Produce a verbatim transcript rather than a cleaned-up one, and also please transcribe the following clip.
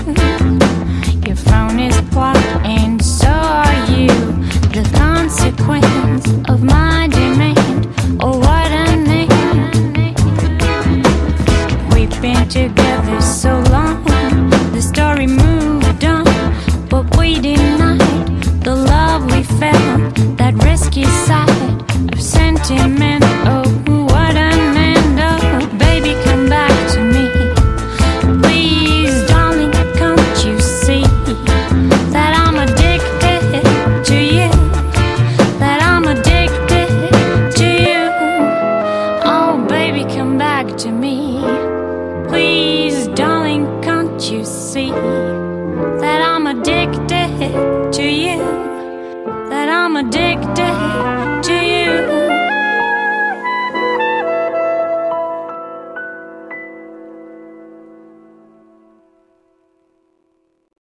Your phone is quiet and so are you. The consequence of my demand. Oh, what a name. We've been together so long, the story moved on, but we denied the love we felt, that risky side of sentiment. Oh, what an end. Oh, baby, come back to me. Please, darling, can't you see that I'm addicted to you? That I'm addicted to you. Oh, baby, come back to me. Please, darling, can't you see that I'm addicted to you? That I'm addicted to